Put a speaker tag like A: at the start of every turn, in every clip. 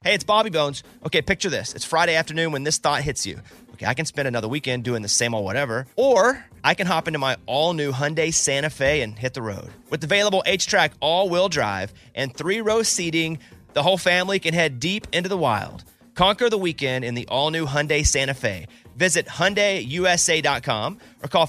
A: Hey, it's Bobby Bones. Okay, picture this. It's Friday afternoon when this thought hits you. Okay, I can spend another weekend doing the same old whatever, or I can hop into my all-new Hyundai Santa Fe and hit the road. With available H-Track all-wheel drive and 3-row seating, the whole family can head deep into the wild. Conquer the weekend in the all-new Hyundai Santa Fe. Visit HyundaiUSA.com or call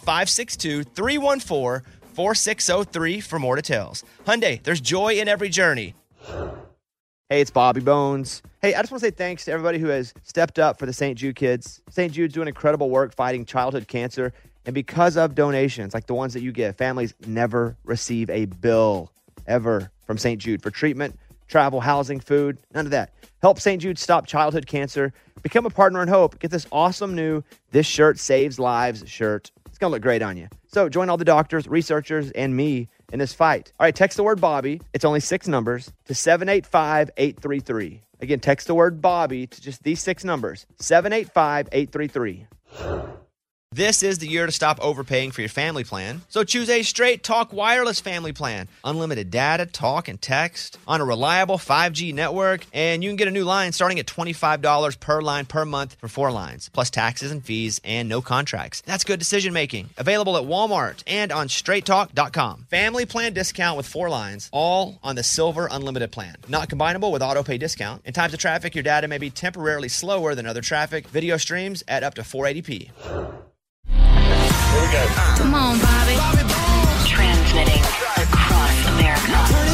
A: 562-314-4603 for more details. Hyundai, there's joy in every journey. Hey, it's Bobby Bones. Hey, I just want to say thanks to everybody who has stepped up for the St. Jude kids. St. Jude's doing incredible work fighting childhood cancer. And because of donations like the ones that you give, families never receive a bill ever from St. Jude for treatment, travel, housing, food, none of that. Help St. Jude stop childhood cancer. Become a partner in hope. Get this awesome new This Shirt Saves Lives shirt. It's going to look great on you. So join all the doctors, researchers, and me in this fight. All right, text the word Bobby. It's only 6 numbers to 785-833. Again, text the word Bobby to just these 6 numbers, 785-833. This is the year to stop overpaying for your family plan. So choose a Straight Talk Wireless family plan. Unlimited data, talk, and text on a reliable 5G network. And you can get a new line starting at $25 per line per month for 4 lines, plus taxes and fees and no contracts. That's good decision making. Available at Walmart and on straighttalk.com. Family plan discount with 4 lines, all on the Silver Unlimited plan. Not combinable with auto pay discount. In times of traffic, your data may be temporarily slower than other traffic. Video streams at up to 480p.
B: Here we go.
C: Come on, Bobby. Transmitting across America.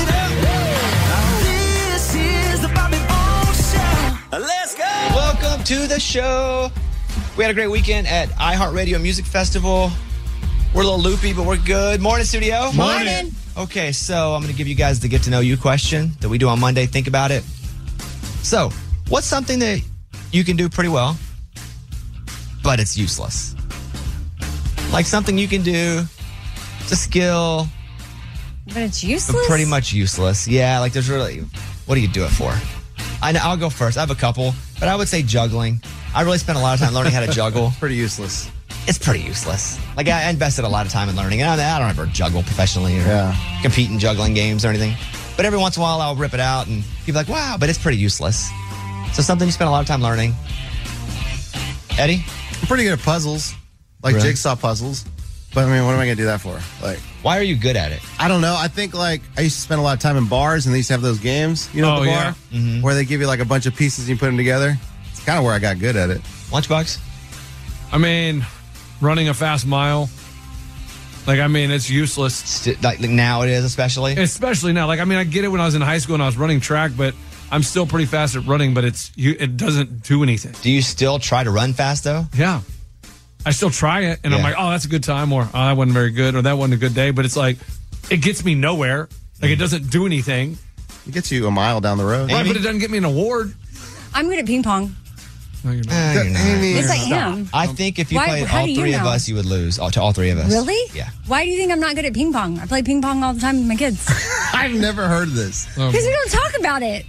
B: This is the Bobby Bones Show. Let's go.
A: Welcome to the show. We had a great weekend at iHeartRadio Music Festival. We're a little loopy, but we're good. Morning, studio.
C: Morning.
A: Okay, so I'm going to give you guys the get to know you question that we do on Monday. Think about it. So, what's something that you can do pretty well, but it's useless? Like something you can do, it's a skill,
D: But it's
A: but
D: useless?
A: pretty much useless. Yeah, like there's really, what do you do it for? I know, I'll go first. I have a couple, but I would say juggling. I really spent a lot of time learning how to juggle.
E: Pretty useless.
A: It's pretty useless. Like I invested a lot of time in learning. And I don't ever juggle professionally or compete in juggling games or anything. But every once in a while I'll rip it out and people are like, wow, but it's pretty useless. So something you spend a lot of time learning. Eddie?
E: I'm pretty good at puzzles, like
A: Really?
E: jigsaw puzzles. But I mean, what am I going to do that for? Like,
A: Why are you good at it?
E: I don't know. I think like I used to spend a lot of time in bars and they used to have those games, you know, at the bar where they give you like a bunch of pieces and you put them together. It's kind of where I got good at it.
A: Lunchbox?
F: I mean, running a fast mile. Like, I mean, it's useless.
A: Like now it is especially?
F: Especially now. Like, I mean, I get it when I was in high school and I was running track, but I'm still pretty fast at running, but it doesn't do anything.
A: Do you still try to run fast though?
F: Yeah. I still try it, and I'm like, oh, that's a good time, or oh, that wasn't very good, or that wasn't a good day. But it's like, it gets me nowhere. Like, it doesn't do anything.
E: It gets you a mile down the road.
F: Right, but it doesn't get me an award.
D: I'm good at ping pong.
F: No, you're not.
A: You're not.
D: Yes, I am.
A: I think if you
D: Why-
A: played
D: how
A: all
D: do you
A: 3 of
D: know?
A: us, you would lose. To all 3 of us.
D: Really?
A: Yeah.
D: Why do you think I'm not good at ping pong? I play ping pong all the time with my kids.
E: I've never heard this.
D: Because we don't talk about it.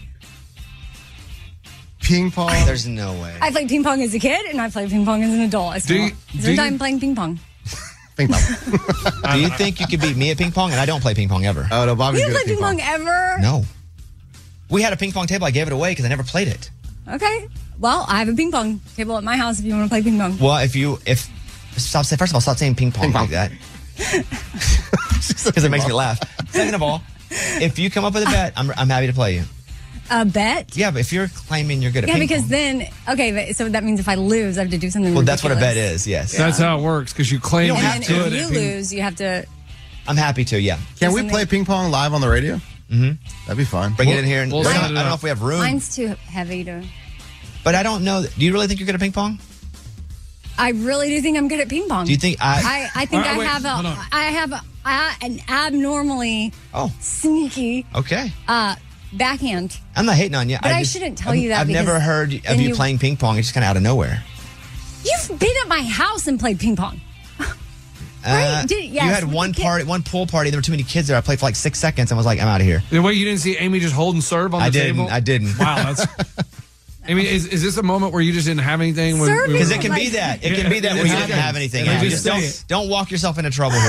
E: Ping pong.
A: There's no way.
D: I played ping pong as a kid, and I played ping pong as an adult. I spent some time playing ping pong.
E: Ping pong.
A: Do you think you could beat me at ping pong? And I don't play ping pong ever.
E: Oh, no, Bobby's
D: You
E: good
D: didn't
E: at
D: play ping pong ever?
A: No. We had a ping pong table. I gave it away because I never played it.
D: Okay. Well, I have a ping pong table at my house if you want to play ping pong.
A: Well, first of all, stop saying ping pong like that. Because it makes me laugh. Second of all, if you come up with a bet, I'm happy to play you.
D: A bet?
A: Yeah, but if you're claiming you're good at
D: Yeah,
A: ping
D: because
A: pong.
D: then, okay, but, so that means if I lose, I have to do something
A: Well, that's what a bet
D: ridiculous.
A: is, yes.
F: That's how it works, because you claim
A: You don't
F: you're
A: have
D: And
A: to.
D: then
F: good
D: if
F: at
D: you
F: ping-
D: lose, you have to...
A: I'm happy to, yeah.
E: Can we play ping pong live on the radio?
A: Mm-hmm.
E: That'd be fun.
A: Bring it in here. And
F: we'll
A: I
F: set
A: don't
F: it up.
A: know if we have room.
D: Mine's too heavy to...
A: But I don't know. Do you really think you're good at ping pong?
D: I really do think I'm good at ping pong.
A: Do you think
D: I think
F: All right, wait, hold on.
D: I have an abnormally sneaky
A: Okay.
D: backhand.
A: I'm not hating on you.
D: But I shouldn't tell you that
A: I've never
D: because
A: heard of
D: then
A: you
D: you-
A: playing ping pong. It's just kind of out of nowhere.
D: You've been at my house and played ping pong. Right? Yes,
A: you had
D: with
A: one
D: the kid-
A: party, one pool party. There were too many kids there. I played for like 6 seconds and was like, I'm out of here.
F: The way you didn't see Amy just hold and serve on the table?
A: I didn't.
F: Wow, that's... Amy, is this a moment where you just didn't have anything?
D: Serving
A: Because it can
D: like-
A: be that. It can be that where you didn't have anything.
F: Yeah,
A: Yeah,
F: just
A: just
F: say it.
A: don't walk yourself into trouble here.
D: I'm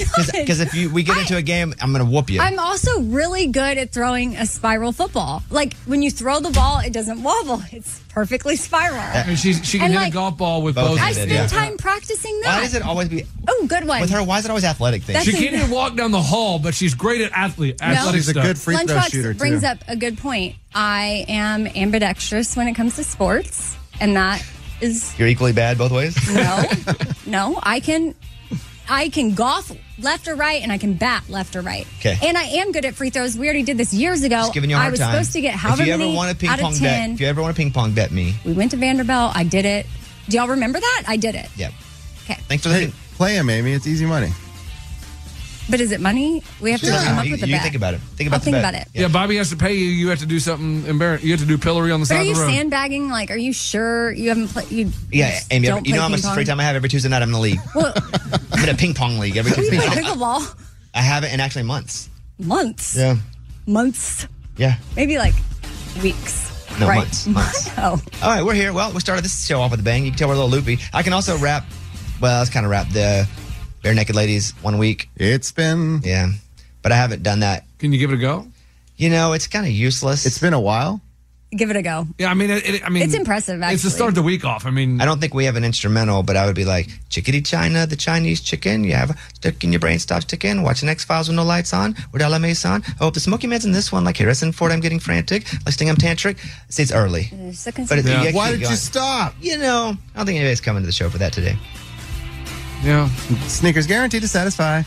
D: not.
A: Because if we get into a game, I'm going to whoop you.
D: I'm also really good at throwing a spiral football. Like when you throw the ball, it doesn't wobble. It's perfectly spiral.
F: And she can
D: And,
F: hit
D: like,
F: a golf ball with both.
D: I
A: handed,
D: spend
A: yeah.
D: time practicing that.
A: Why does it always be
D: Oh, good one.
A: with her? Why is it always athletic things?
D: That's
F: She can't even walk down the hall, but she's great at athletic
E: She's a
F: stuff.
E: good free throw shooter,
D: Lunchbox brings
E: too.
D: up a good point. I am ambidextrous when it comes to sports, and that is
A: You're equally bad both ways.
D: no. I can golf left or right, and I can bat left or right.
A: Okay.
D: And I am good at free throws. We already did this years ago.
A: Just giving you a
D: I
A: hard
D: was
A: time.
D: supposed to get however
A: if you ever
D: many
A: want a ping
D: out
A: pong
D: of
A: bet,
D: 10.
A: if you ever want a ping pong bet me.
D: We went to Vanderbilt. I did it. Do y'all remember that? I did it.
A: Yep.
D: Okay.
A: Thanks for the.
E: Play him, Amy. It's easy money.
D: But is it money? We have to come up
A: You,
D: with a
A: you
D: bet.
A: think about it. Think about
D: I'll
A: the
D: think
A: bet.
D: about it.
F: Yeah, Bobby has to pay you. You have to do something embarrassing. You have to do pillory on the
D: But
F: side
D: are
F: of
D: you
F: the road.
D: sandbagging? Like, are you sure you haven't played?
A: Yeah, Amy.
D: Don't
A: You know
D: play
A: how much
D: ping pong?
A: free time I have every Tuesday night? I'm in the league.
D: Well,
A: I'm in a ping pong league every
D: we
A: Tuesday
D: play
A: night.
D: pickleball
A: I haven't in actually months.
D: months.
A: Yeah.
D: Months.
A: Yeah.
D: Maybe like weeks.
A: No,
D: right.
A: months.
D: Oh.
A: All right, we're here. Well, we started this show off with a bang. You can tell we're a little loopy. I can also rap. Well, let's kind of rap the Bare Naked Ladies 1 week.
E: It's been
A: Yeah. But I haven't done that.
F: Can you give it a go?
A: You know, it's kind of useless.
E: it's been a while.
D: Give it a go.
F: Yeah, I mean,
D: It's impressive,
F: It's to
D: actually.
F: start the week off. I mean,
A: I don't think we have an instrumental, but I would be like, chickadee China, the Chinese chicken. You have stuck in your brain, stops ticking. Watching X-Files with no lights on. With La Maison. I hope the Smoky Man's in this one. Like Harrison Ford, I'm getting frantic. Like Sting, I'm tantric. See, it's early. But it's,
F: Yeah.
E: Why
A: keep
E: did you
A: going.
E: stop?
A: You know, I don't think anybody's coming to the show for that today.
F: yeah.
E: Sneakers guaranteed to satisfy.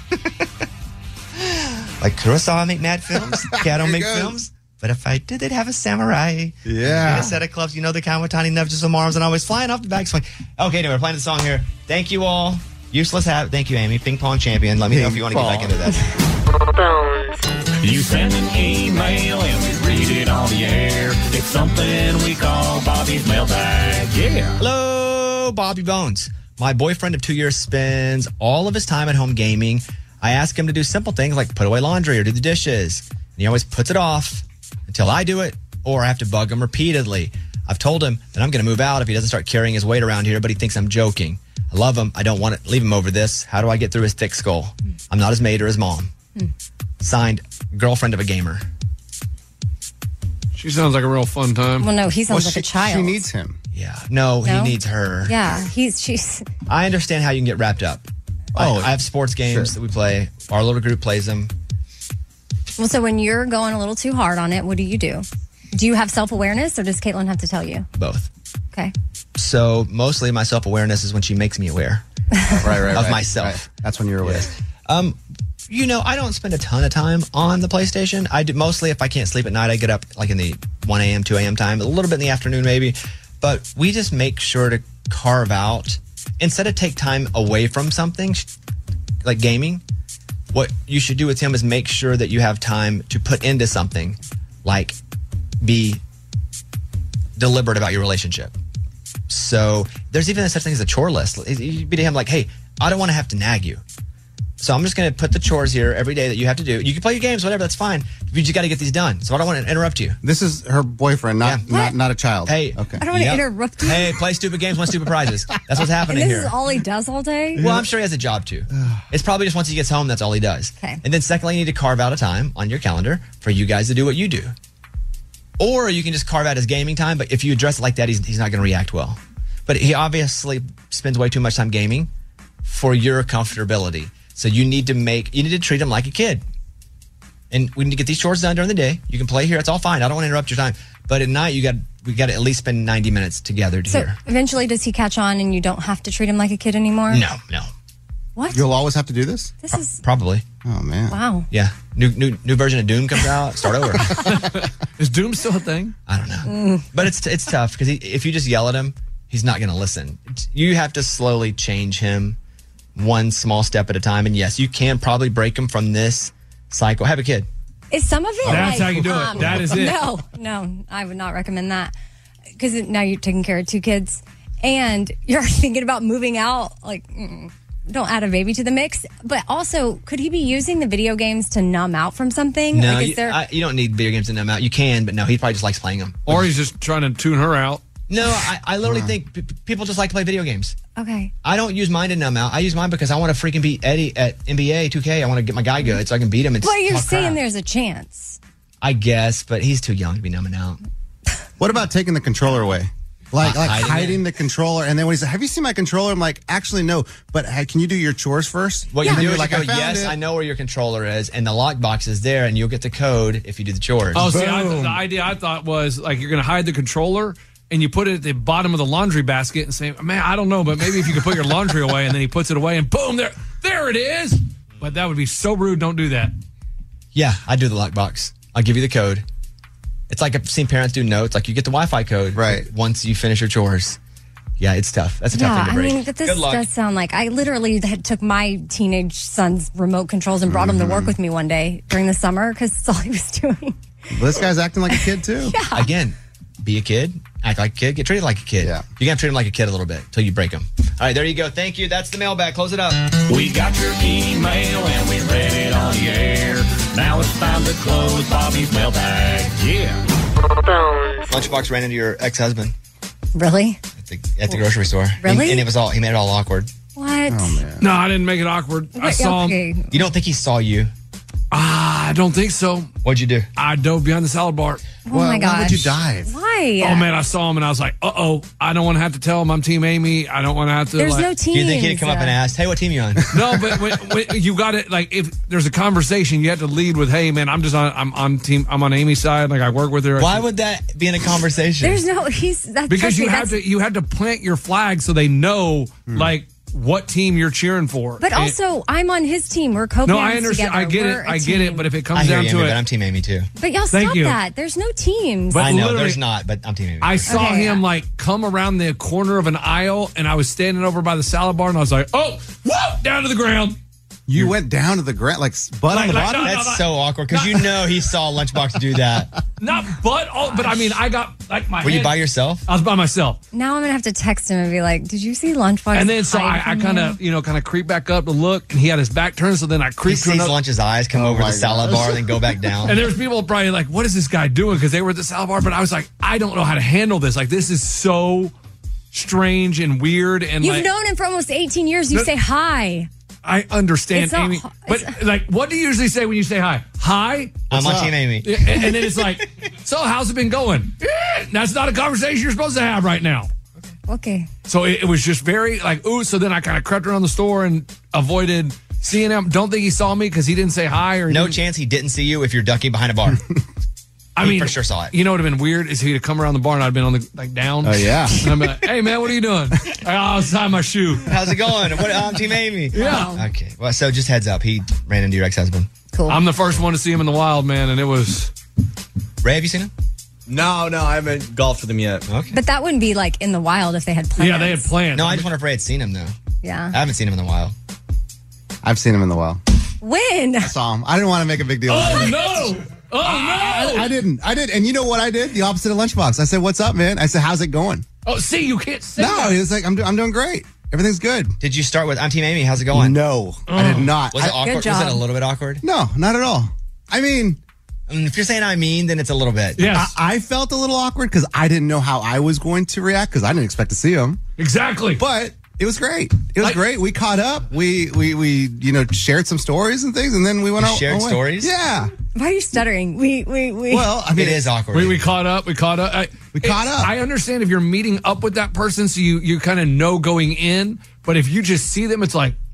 A: Like Kurosawa make mad films. Kato make
E: goes.
A: films. But if I did, they'd have a samurai.
E: Yeah.
A: And a set of clubs, you know, the kind with tiny nubs, some arms, and always flying off the back swing. Okay, anyway, we're playing the song here. Thank you all. Useless hat. Thank you, Amy. Ping pong champion. Let me know if you want to get back into that.
B: You send an email and we read it on the air. It's something we call Bobby's mailbag. Yeah.
A: Hello, Bobby Bones. My boyfriend of 2 years spends all of his time at home gaming. I ask him to do simple things like put away laundry or do the dishes. And he always puts it off until I do it or I have to bug him repeatedly. I've told him that I'm going to move out if he doesn't start carrying his weight around here, but he thinks I'm joking. I love him. I don't want to leave him over this. How do I get through his thick skull? I'm not his mate or his mom. Signed, girlfriend of a gamer.
F: She sounds like a real fun time.
D: Well, no, he sounds like a child.
E: She needs him.
A: Yeah. No,
D: No?
A: he needs her.
D: Yeah, she's.
A: I understand how you can get wrapped up. I have sports games
E: sure.
A: that we play. Our little group plays them.
D: Well, so when you're going a little too hard on it, what do you do? Do you have self-awareness, or does Caitlin have to tell you?
A: Both.
D: Okay.
A: So mostly my self-awareness is when she makes me aware.
E: Right.
A: Of myself.
E: Right. That's when you're aware.
A: You know, I don't spend a ton of time on the PlayStation. I do mostly if I can't sleep at night, I get up like in the 1 a.m., 2 a.m. time, a little bit in the afternoon maybe. But we just make sure to carve out, instead of take time away from something like gaming, what you should do with him is make sure that you have time to put into something, like be deliberate about your relationship. So there's even such thing as a chore list. You'd be to him like, hey, I don't want to have to nag you. So I'm just going to put the chores here every day that you have to do. You can play your games, whatever, that's fine. You just got to get these done. So I don't want to interrupt you.
E: This is her boyfriend, not a child.
A: Hey.
E: Okay.
D: I don't want to
A: Yep.
D: interrupt you.
A: Hey, play stupid games, win stupid prizes. That's what's
D: and
A: happening
D: this
A: here.
D: is all he does all day?
A: Well, I'm sure he has a job too. It's probably just once he gets home, that's all he does.
D: Okay.
A: And then secondly, you need to carve out a time on your calendar for you guys to do what you do. Or you can just carve out his gaming time, but if you address it like that, he's not going to react well. But he obviously spends way too much time gaming for your comfortability. So you need to treat him like a kid. And we need to get these chores done during the day. You can play here, it's all fine. I don't want to interrupt your time. But at night, we got to at least spend 90 minutes together
D: So
A: here.
D: eventually, does he catch on and you don't have to treat him like a kid anymore?
A: No.
D: What?
E: You'll always have to do this?
D: This is.
A: Probably.
E: Oh, man.
D: Wow.
A: Yeah. New version of Doom comes out. Start over.
F: Is Doom still a thing?
A: I don't know. But it's tough because if you just yell at him, he's not going to listen. You have to slowly change him one small step at a time. And yes, you can probably break him from this cycle. Have a kid.
D: Is some of it
F: That's
D: like,
F: how you do it. That is it.
D: No, I would not recommend that. Because now you're taking care of 2 kids and you're thinking about moving out. Like, don't add a baby to the mix. But also, could he be using the video games to numb out from something?
A: No,
D: like,
A: you don't need video games to numb out. You can, but no, he probably just likes playing them.
F: Or he's just trying to tune her out.
A: No, I literally think people just like to play video games.
D: Okay.
A: I don't use mine to numb out. I use mine because I want to freaking beat Eddie at NBA 2K. I want to get my guy good so I can beat him. And
D: Well, you're
A: talk
D: saying
A: crap.
D: there's a chance.
A: I guess, but he's too young to be numbing out.
E: What about taking the controller away? Like hiding the controller, and then when he said, "Have you seen my controller?" I'm like, "Actually, no." But can you do your chores first?
A: What you do is
E: like,
A: you go,
E: "I found
A: yes,
E: it."
A: I know where your controller is, and the lockbox is there, and you'll get the code if you do the chores.
F: Oh, see, the idea I thought was like you're going to hide the controller and you put it at the bottom of the laundry basket and say, man, I don't know, but maybe if you could put your laundry away, and then he puts it away and boom, there it is. But that would be so rude. Don't do that.
A: Yeah, I do the lockbox. I'll give you the code. It's like I've seen parents do notes, like you get the Wi-Fi code
E: right
A: once you finish your chores. Yeah, it's tough. That's a tough thing to break.
D: I mean, but this does sound like I literally took my teenage son's remote controls and brought him to work with me one day during the summer because that's all he was doing.
E: Well, this guy's acting like a kid too.
D: Yeah.
A: Again, be a kid, act like a kid, get treated like a kid.
E: Yeah.
A: You gotta treat him like a kid a little bit until you break him. All right, there you go. Thank you. That's the mailbag. Close it up.
B: We got your email and we read it on the air. Now it's time to close Bobby's mailbag. Yeah.
A: Lunchbox ran into your ex-husband
D: Really?
A: at the grocery store.
D: Really?
A: And he made it all awkward.
D: What?
E: Oh man.
F: No, I didn't make it awkward. I saw him.
A: You don't think he saw you?
F: I don't think so.
A: What'd you do?
F: I dove behind the salad bar.
D: Oh my gosh.
E: Why would you dive?
D: Why?
F: Oh man, I saw him and I was like, I don't want to have to tell him I'm Team Amy. I don't want to have to.
D: There's no team.
A: Do you think he'd come up and ask, hey, what team you on?
F: No, but when you got it. Like if there's a conversation, you have to lead with, "Hey, man, I'm on Amy's side. Like I work with her."
A: Why would that be in a conversation?
D: There's no. That's
F: Because
D: trust me,
F: you had to plant your flag so they know like what team you're cheering for.
D: But also, I'm on his team. We're co-parents
F: No, I understand.
D: together.
F: I get
D: We're
F: it.
D: a
F: I get it.
D: team.
F: But if it
A: I
F: comes
A: hear
F: down
A: you,
F: to
A: Amy,
F: it,
A: but I'm Team Amy too.
D: But y'all
F: Thank
D: stop
F: you.
D: that. There's no teams.
F: But
A: I know
F: literally-
A: there's not, but I'm Team Amy.
F: I saw
D: Okay,
F: him
D: yeah.
F: like come around the corner of an aisle, and I was standing over by the salad bar, and I was like, "Oh, whoa!" Down to the ground.
E: You went down to the ground, like butt on the
F: like,
E: bottom.
F: no,
A: That's so awkward because you know he saw Lunchbox do that.
F: Not but I mean, I got like my.
A: Were you
F: head-
A: by yourself?
F: I was by myself.
D: Now I'm gonna have to text him and be like, "Did you see Lunchbox?"
F: And then so I
D: hide
F: kind
D: from you?"
F: of creep back up to look, and he had his back turned. So then I
A: He
F: creeped to
A: sees
F: another.
A: Lunch's eyes come over
E: my
A: the salad
E: gosh.
A: bar and then go back down.
F: And there's people probably like, "What is this guy doing?" Because they were at the salad bar. But I was like, I don't know how to handle this. Like this is so strange and weird. And
D: You've
F: like,
D: known him for almost 18 years. You
F: No-
D: say hi.
F: I understand,
D: It's not
F: Amy.
D: ho-
F: But like, what do you usually say when you say hi? Hi.
A: I'm on
E: up?
A: Team Amy.
F: And then it's like, so how's it been going? That's not a conversation you're supposed to have right now.
D: Okay.
F: So it was just very like, ooh. So then I kind of crept around the store and avoided seeing him. Don't think he saw me because he didn't say hi or
A: No
F: didn't-
A: chance he didn't see you if you're ducking behind a bar.
F: I
A: he
F: mean,
A: for sure saw it.
F: You know what would have been weird is he'd have come around the bar and I'd been on the like down.
E: Oh, yeah.
F: And I'm like, hey man, what are you doing? Oh, I was tying my shoe.
A: How's it going? I'm Team Amy.
F: Yeah.
A: Okay. Well, so just heads up. He ran into your ex-husband.
D: Cool.
F: I'm the first one to see him in the wild, man, and it was.
A: Ray, have you seen him?
G: No, I haven't golfed with him yet.
A: Okay.
D: but that wouldn't be like in the wild if they had plans.
F: Yeah, they had plans.
A: No, I just wonder if Ray had seen him, though.
D: Yeah.
A: I haven't seen him in a while.
E: I've seen him in the wild.
D: When?
E: I saw him. I didn't want to make a big deal. out of
F: Oh
E: it.
F: no! Oh no!
E: I didn't. And you know what I did? The opposite of Lunchbox. I said, "What's up, man?" I said, "How's it going?"
F: Oh, see, you can't say
E: No,
F: that.
E: he was like, "I'm doing great. Everything's good."
A: Did you start with I'm Team Amy? How's it going?
E: No, I did not.
A: Was it awkward? Was
D: job.
A: it a little bit awkward?
E: No, not at all. I mean,
A: If you're saying I mean, then it's a little bit.
F: Yes,
E: I felt a little awkward because I didn't know how I was going to react because I didn't expect to see him.
F: exactly.
E: But it was great. It was
F: Like-
E: great. We caught up. We shared some stories and things, and then we went out.
A: shared
E: away.
A: stories?
E: Yeah.
D: Why are you stuttering? We.
E: Well, I mean,
A: It is awkward.
F: We caught up. We caught up.
E: caught up.
F: I understand if you're meeting up with that person, so you kind of know going in. But if you just see them, it's like,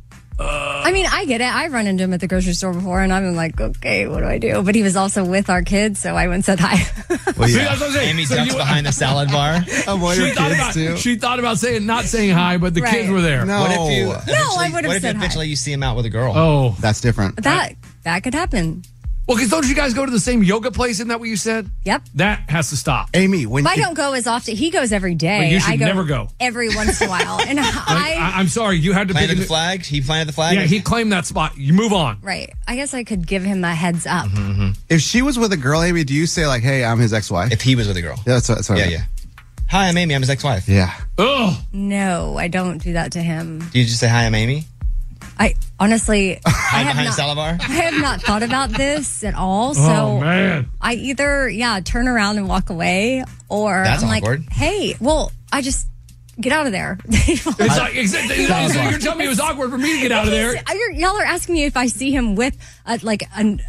D: I mean, I get it. I run into him at the grocery store before, and I'm like, okay, what do I do? But he was also with our kids, so I went and said hi.
E: Well,
F: see,
E: yeah.
F: that's what I'm saying.
A: Amy
F: So
A: ducks
F: you-
A: behind the salad bar.
E: Avoid
F: She
E: her
F: thought,
E: kids
F: about,
E: too.
F: she thought about saying not saying hi, but the
D: Right.
F: kids were there.
E: No.
A: What if you?
E: No,
D: I would've
A: What if
D: said hi.
A: eventually you see him out with a girl?
F: Oh,
E: That's different.
D: that could happen.
F: well, because don't you guys go to the same yoga place? Isn't that what you said?
D: Yep.
F: That has to stop.
E: Amy, when
D: But I don't go as often. He goes every day.
F: But you should
D: I go
F: never go.
D: every once in a while. And
F: I'm sorry, you had to pick
A: Planted
F: a
A: the flag. He planted the flag.
F: Yeah, he claimed that spot. You move on.
D: right. I guess I could give him a heads up.
E: if she was with a girl, Amy, do you say like, "Hey, I'm his ex-wife"?
A: If he was with a girl.
E: Yeah, that's what I
A: Yeah,
E: meant.
A: yeah. Hi, I'm Amy. I'm his ex-wife.
E: Yeah.
F: Oh,
D: No, I don't do that to him.
A: Do you just say hi, I'm Amy?
D: Honestly, I
A: behind Salivar?
D: I have not thought about this at all. So
F: man.
D: I either, turn around and walk away, or
A: That's
D: I'm
A: awkward.
D: like, hey, I just get out of there.
F: It's like, exactly. So you're telling me it was awkward for me to get out of there.
D: Y'all are asking me if I see him with on
A: What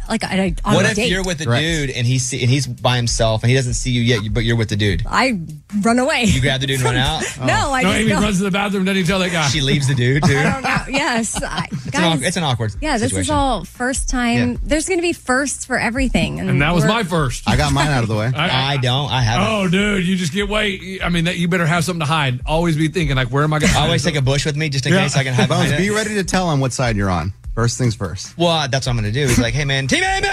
D: a
A: if
D: date.
A: you're with a dude and he's by himself and he doesn't see you yet, but you're with the dude?
D: I run away.
A: You grab the dude and run out?
D: No, I just
F: Amy
D: don't.
F: runs to the bathroom, doesn't he tell that guy?
A: She leaves the dude, too?
D: I don't know. Yes.
A: It's an awkward
D: Yeah, this
A: situation.
D: is all first time.
A: Yeah.
D: There's going to be firsts for everything.
F: And that was my first.
E: I got mine out of the way.
A: I don't. I haven't.
F: Oh, dude, you just I mean, you better have something to hide. Always be thinking, like, where am I going to
A: I always take a bush with me just in case I can hide
E: Bones,
A: behind
E: be
A: it.
E: ready to tell him what side you're on. First things first.
A: Well, that's what I'm going to do. He's like, hey, man, Team Amy!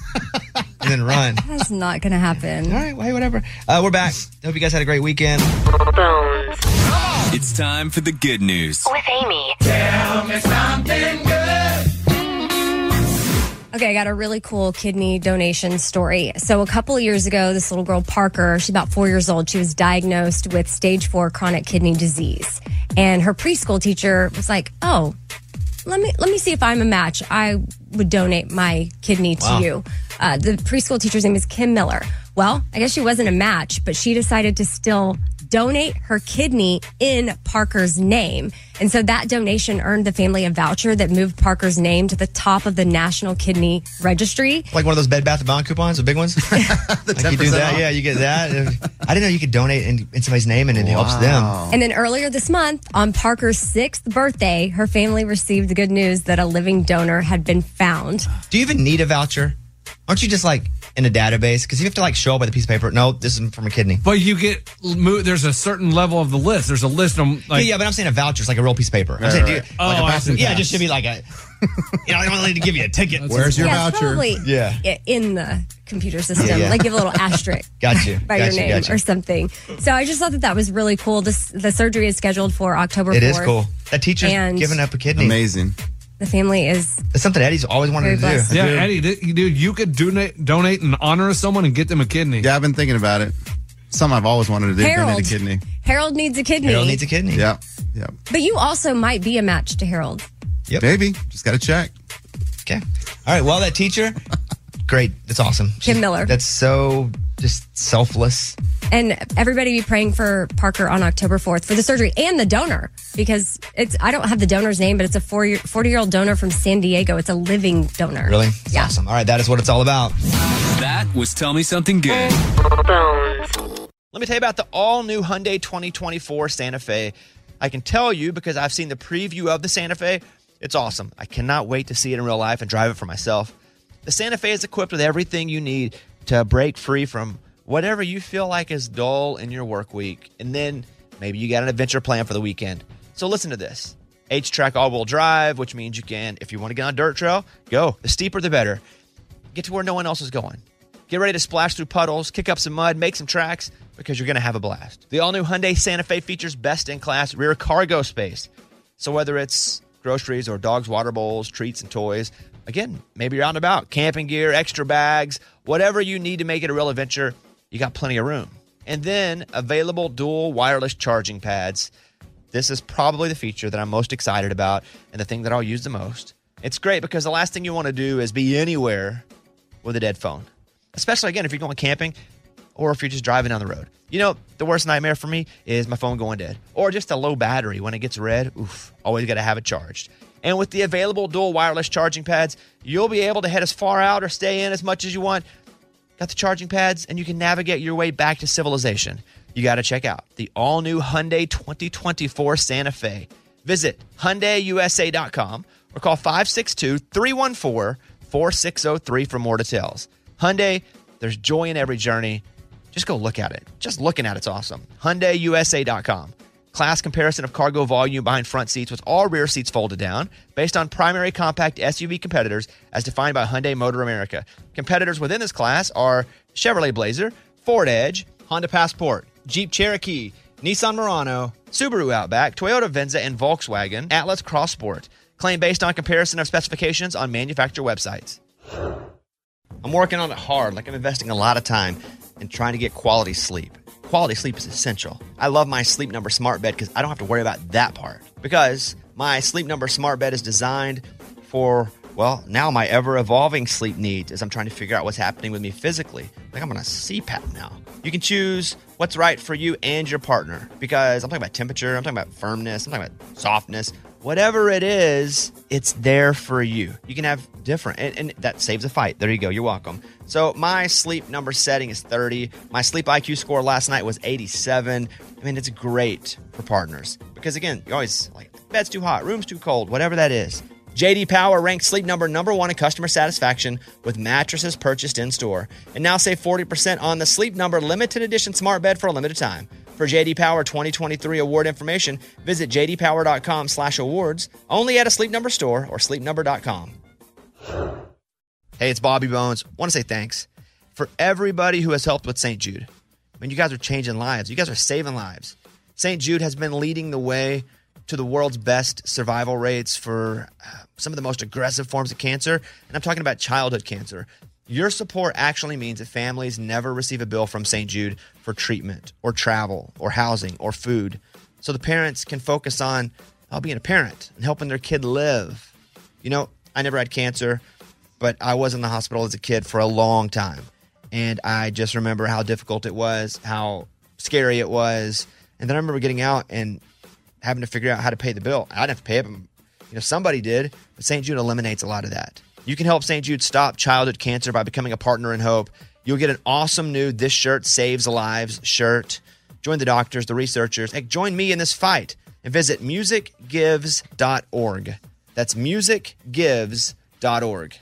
A: And then run.
D: That's not going to happen.
A: All right, well, hey, whatever. We're back. Hope you guys had a great weekend.
C: Bones
H: It's time for the good news.
C: with Amy.
B: Tell me something good.
D: Okay, I got a really cool kidney donation story. So a couple of years ago, this little girl, Parker, she's about 4 years old. She was diagnosed with stage 4 chronic kidney disease. And her preschool teacher was like, oh, let me see if I'm a match. I would donate my kidney to you. The preschool teacher's name is Kim Miller. Well, I guess she wasn't a match, but she decided to still donate her kidney in Parker's name. And so that donation earned the family a voucher that moved Parker's name to the top of the National Kidney Registry.
A: Like one of those Bed Bath & Beyond coupons, the big ones? Like you do that, yeah, you get that. I didn't know you could donate in somebody's name and it helps them.
D: And then earlier this month, on Parker's 6th birthday, her family received the good news that a living donor had been found.
A: Do you even need a voucher? Aren't you just like in a database? Because you have to like show up with a piece of paper. No, this is from a kidney.
F: But you get there's a certain level of the list. There's a list of like.
A: Yeah, but I'm saying a voucher is like a real piece of paper. I'm saying, like a
F: I see.
A: yeah, it just should be like a. I don't need to give you a ticket.
E: Where's your
D: Yeah, it's
E: voucher?
D: probably in the computer system.
A: Yeah.
D: Like give a little asterisk
A: Got you.
D: by your name or something. So I just thought that was really cool. The surgery is scheduled for October 4th.
A: It is cool. That teacher's
D: And-
A: giving up a kidney.
E: Amazing.
D: The family is
A: That's something Eddie's always wanted
D: Very
A: to
D: blessed.
A: do.
F: Yeah, Eddie, dude, you could donate in honor of someone and get them a kidney.
E: Yeah, I've been thinking about it. Something I've always wanted to do.
D: Harold.
E: Donate a kidney.
D: Harold needs a kidney.
A: Harold needs a kidney.
E: Yep.
D: But you also might be a match to Harold.
A: Yep.
E: Maybe. Just got to check.
A: Okay. All right. Well, that teacher, great. That's awesome.
D: Kim Miller.
A: That's so just selfless.
D: And everybody be praying for Parker on October 4th for the surgery and the donor, because I don't have the donor's name, but it's a 40-year-old donor from San Diego. It's a living donor.
A: Really? That's
D: Yeah.
A: awesome. All right. That is what it's all about.
H: That was Tell Me Something Good.
C: Bones.
A: Let me tell you about the all-new Hyundai 2024 Santa Fe. I can tell you because I've seen the preview of the Santa Fe. It's awesome. I cannot wait to see it in real life and drive it for myself. The Santa Fe is equipped with everything you need to break free from whatever you feel like is dull in your work week. And then maybe you got an adventure plan for the weekend. So listen to this. H-Track all-wheel drive, which means you can, if you want to get on a dirt trail, go. The steeper, the better. Get to where no one else is going. Get ready to splash through puddles, kick up some mud, make some tracks, because you're going to have a blast. The all-new Hyundai Santa Fe features best-in-class rear cargo space. So whether it's groceries or dogs' water bowls, treats, and toys, again, maybe you're out and about, camping gear, extra bags, whatever you need to make it a real adventure, you got plenty of room. And then available dual wireless charging pads. This is probably the feature that I'm most excited about and the thing that I'll use the most. It's great because the last thing you want to do is be anywhere with a dead phone. Especially, again, if you're going camping or if you're just driving down the road. You know, the worst nightmare for me is my phone going dead. Or just a low battery when it gets red. Oof, always got to have it charged. And with the available dual wireless charging pads, you'll be able to head as far out or stay in as much as you want. Got the charging pads, and you can navigate your way back to civilization. You got to check out the all-new Hyundai 2024 Santa Fe. Visit HyundaiUSA.com or call 562-314-4603 for more details. Hyundai, there's joy in every journey. Just go look at it. Just looking at it's awesome. HyundaiUSA.com. Class comparison of cargo volume behind front seats with all rear seats folded down based on primary compact SUV competitors as defined by Hyundai Motor America. Competitors within this class are Chevrolet Blazer, Ford Edge, Honda Passport, Jeep Cherokee, Nissan Murano, Subaru Outback, Toyota Venza, and Volkswagen Atlas Cross Sport. Claim based on comparison of specifications on manufacturer websites. I'm working on it hard, like I'm investing a lot of time in trying to get quality sleep. Quality sleep is essential. I love my Sleep Number smart bed because I don't have to worry about that part. Because my Sleep Number smart bed is designed for, well, now my ever-evolving sleep needs as I'm trying to figure out what's happening with me physically. Like I'm on a CPAP now. You can choose what's right for you and your partner because I'm talking about temperature, I'm talking about firmness, I'm talking about softness. Whatever it is, it's there for you. You can have different, and that saves a fight. There you go. You're welcome. So my sleep number setting is 30. My sleep IQ score last night was 87. I mean, it's great for partners because, again, you always like, bed's too hot, room's too cold, whatever that is. J.D. Power ranked Sleep Number #1 in customer satisfaction with mattresses purchased in-store. And now save 40% on the Sleep Number limited edition smart bed for a limited time. For J.D. Power 2023 award information, visit jdpower.com/awards, only at a Sleep Number store or sleepnumber.com. Hey, it's Bobby Bones. Want to say thanks for everybody who has helped with St. Jude. I mean, you guys are changing lives. You guys are saving lives. St. Jude has been leading the way to the world's best survival rates for some of the most aggressive forms of cancer, and I'm talking about childhood cancer. Your support actually means that families never receive a bill from St. Jude for treatment or travel or housing or food. So the parents can focus on being a parent and helping their kid live. You know, I never had cancer, but I was in the hospital as a kid for a long time. And I just remember how difficult it was, how scary it was. And then I remember getting out and having to figure out how to pay the bill. I didn't have to pay it. Somebody did, but St. Jude eliminates a lot of that. You can help St. Jude stop childhood cancer by becoming a partner in hope. You'll get an awesome new This Shirt Saves Lives shirt. Join the doctors, the researchers. Hey, join me in this fight and visit musicgives.org. That's musicgives.org.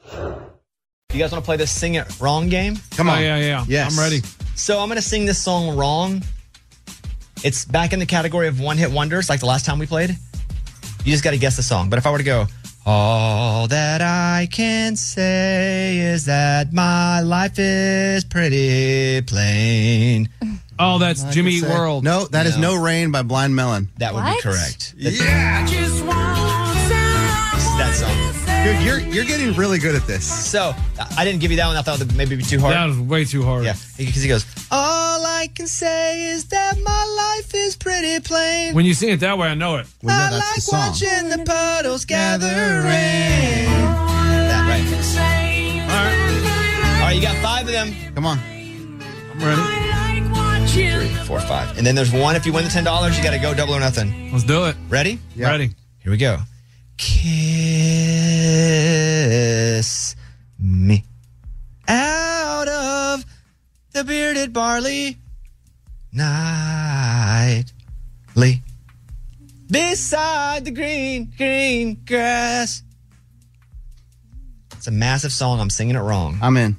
A: You guys want to play this Sing It Wrong game?
E: Come on.
F: Yeah.
E: Yes.
F: I'm ready.
A: So I'm going to sing this song wrong. It's back in the category of one-hit wonders like the last time we played. You just got to guess the song. But if I were to go, all that I can say is that my life is pretty plain.
F: Oh, that's Jimmy Eat World.
E: No, that is No Rain by Blind Melon.
A: That would be
D: What?
A: correct.
E: Yeah.
A: That song.
E: Dude, you're getting really good at this.
A: So I didn't give you that one. I thought it would maybe be too hard.
F: That was way too hard.
A: Yeah, because he goes, all I can say is that my life is pretty plain.
F: When you sing it that way, I know it.
E: Well, yeah,
A: I
E: that's
A: like
E: the song.
A: watching the puddles gather rain. That right. All right, you got 5 of them.
E: Come on.
F: I'm ready.
A: 3, 4, 5. And then there's one. If you win the $10, you got to go double or nothing.
F: Let's do it.
A: Ready?
E: Yep.
F: Ready.
A: Here we go. Kiss me out of the bearded barley nightly beside the green grass. It's a massive song. I'm singing it wrong.
E: I'm in.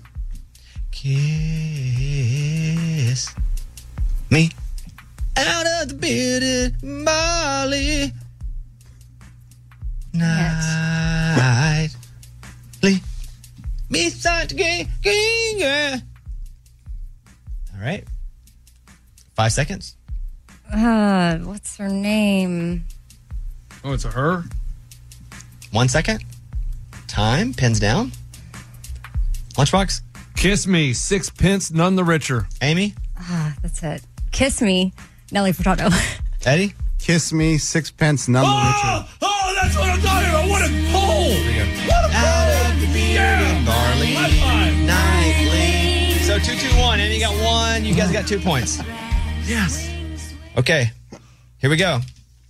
A: Kiss me out of the bearded barley nightly beside the green grass. All right. 5 seconds.
D: What's her name?
F: Oh, it's a her?
A: 1 second. Time. Pins down. Lunchbox.
F: Kiss Me, 6 pence, none the richer.
A: Amy.
D: That's it. Kiss Me, Nelly Furtado.
A: Eddie.
E: Kiss Me, 6 pence, none the richer.
F: Oh, that's what I'm talking about. What a pull. What a
A: Out of the bearded barley
F: High five.
A: nightly. So 2-2-1. Amy got 1. You guys got 2 points.
F: Yes.
A: Okay, here we go.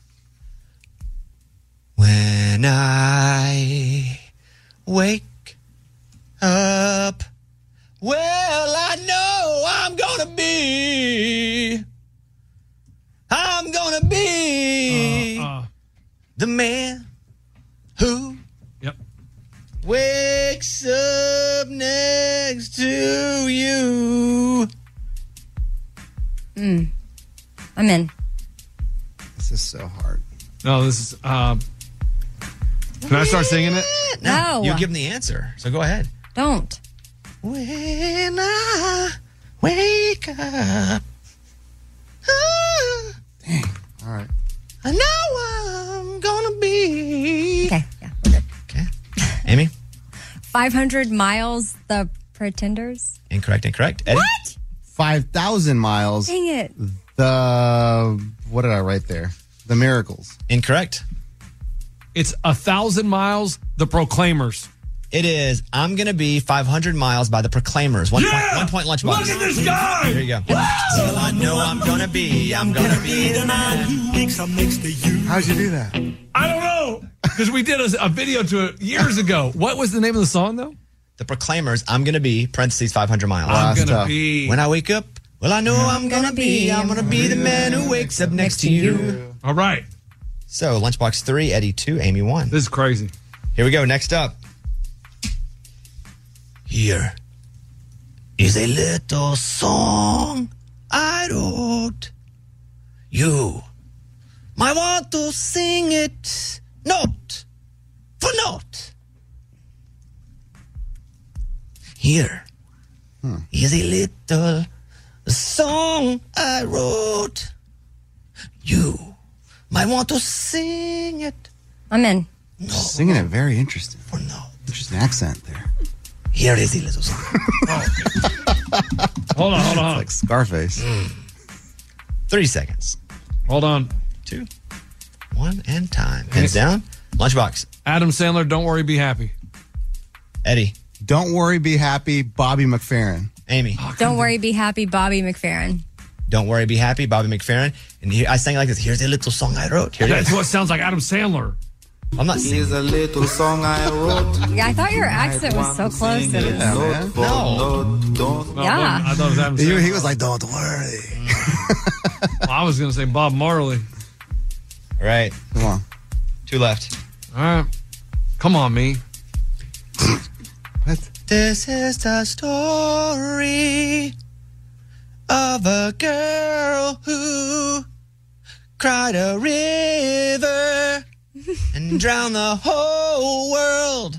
A: When I wake up, well, I know I'm gonna be the man who
F: Yep.
A: wakes up next to you.
D: I'm in.
E: This is so hard.
F: No, this is. Can I start singing it?
D: No.
A: You give them the answer, so go ahead.
D: Don't.
A: When I wake up,
E: All right.
A: I know I'm gonna be.
D: Okay. Yeah, we're good.
A: Okay. Amy?
D: 500 Miles, The Pretenders.
A: Incorrect. Eddie?
D: What?
E: 5,000 miles.
D: Dang it.
E: What did I write there? The Miracles.
A: Incorrect.
F: It's 1,000 Miles, The Proclaimers.
A: It is I'm Gonna Be 500 Miles by the Proclaimers. One point lunchbox.
F: Look at this guy!
A: There you go. Till I know I'm gonna be the man who wakes up next to you.
E: How'd you do that?
F: I don't know. Because we did a video to it years ago. What was the name of the song, though?
A: The Proclaimers, I'm Gonna Be, parentheses, 500 miles.
F: I'm
E: that's
F: gonna
E: tough.
F: be.
A: When I wake up, well, I know I'm gonna be the man who wakes up next to you.
F: All right.
A: So, Lunchbox 3, Eddie 2, Amy 1.
F: This is crazy.
A: Here we go. Next up. Here is a little song I wrote. You might want to sing it note for note. Here is a little song I wrote. You might want to sing it.
D: I'm in.
E: Singing it very interesting.
A: For note.
E: Interesting accent there.
A: Here is a little song.
F: Hold on.
E: Like Scarface.
A: 30 seconds.
F: Hold on.
A: 2, 1, and time. Hands down. Lunchbox.
F: Adam Sandler, Don't Worry, Be Happy.
A: Eddie.
E: Don't worry, be happy, Bobby McFerrin.
A: Amy.
D: Don't worry, be happy, Bobby McFerrin.
A: Don't worry, be happy, Bobby McFerrin. And here, I sang like this. Here's a little song I wrote. Here it
F: That's
A: is.
F: what sounds like Adam Sandler.
A: I'm not singing.
I: Here's a little song I wrote.
D: Yeah, I thought your accent was so close.
E: Yeah, man.
A: No.
D: Yeah.
F: I thought it was Adam Sandler.
E: He was like, don't worry.
F: Well, I was going to say Bob Marley.
A: All right.
E: Come on.
A: 2 left.
F: All right. Come on, me.
E: What?
A: This is the story of a girl who cried a river and drowned the whole world.